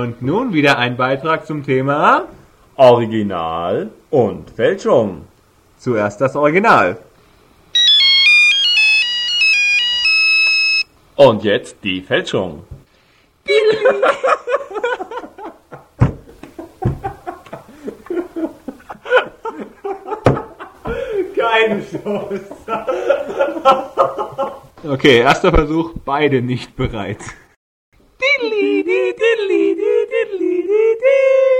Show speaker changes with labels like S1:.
S1: Und nun wieder ein Beitrag zum Thema
S2: Original und Fälschung.
S1: Zuerst das Original.
S2: Und jetzt die Fälschung.
S1: Keine Chance. Okay, erster Versuch, beide nicht bereit.